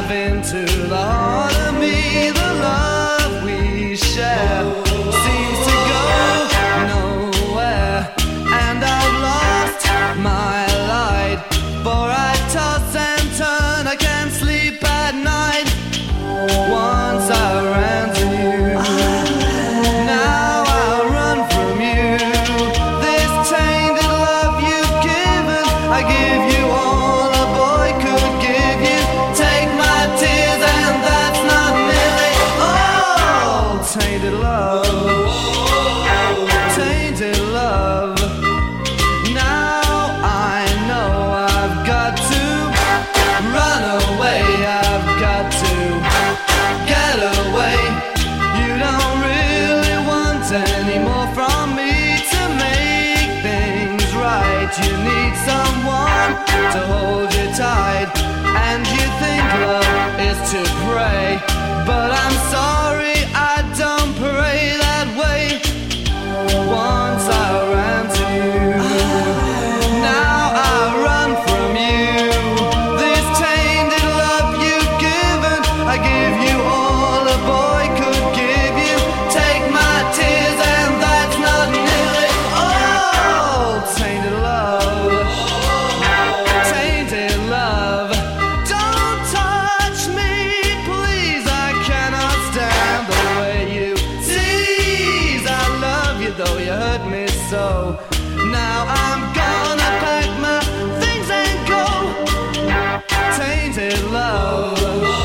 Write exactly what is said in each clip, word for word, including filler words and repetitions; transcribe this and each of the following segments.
dive into the heart of me. The love we share seems to go nowhere, and I've lost my light. For I toss and turn, I can't sleep at night. Once I ran to you, now I run from you. This tainted love you've given, I give you all a boy could give you. Take my tears and that's not nearly all. Tainted love, tainted love. Now I know I've got to run away, I've got to get away. You don't really want any more from me to make things right. You need someone to hold you tight, and you think love is to pray, but I'm sorry, I don't pray that way. Once I ran to you, now I run from you. This tainted love you've given, I give you all a boy could give you. Take my tears and that's not nearly all. Tainted love, tainted love. Don't touch me, please, I cannot stand the way you tease. I love you though you hurt me so. Now I'm gonna pack my things and go. Tainted love,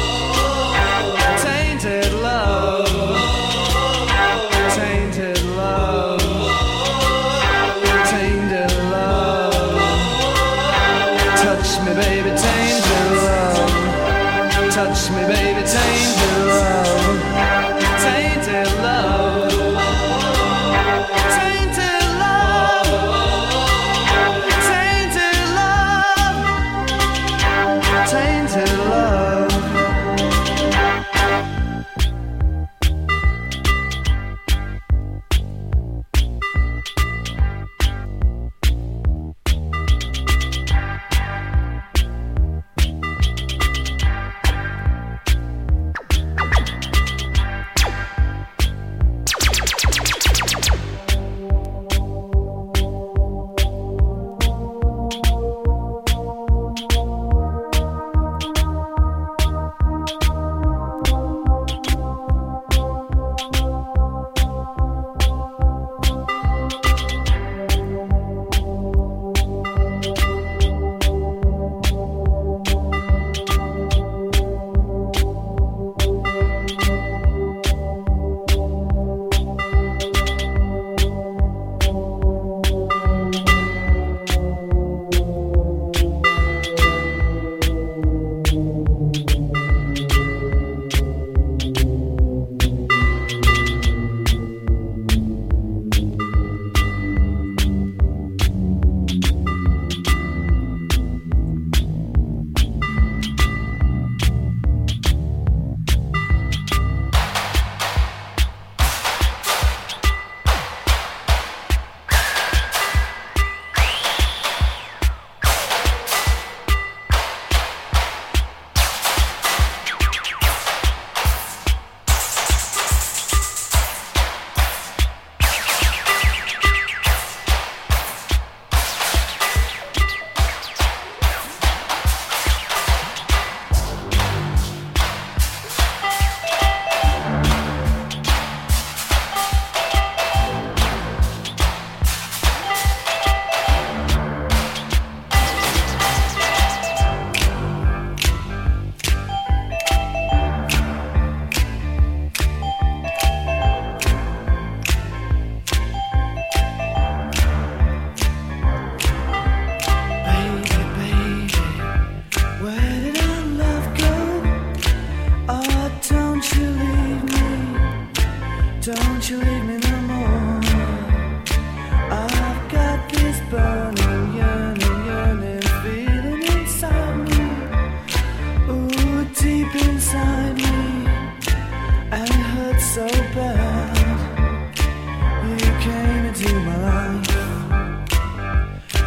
tainted love, tainted love, tainted love. Touch me, baby, tainted love. Touch me, baby, tainted love. Tainted love, tainted love, tainted love, tainted love.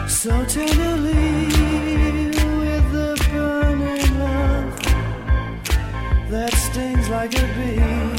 so tenderly with the burning love like a bee.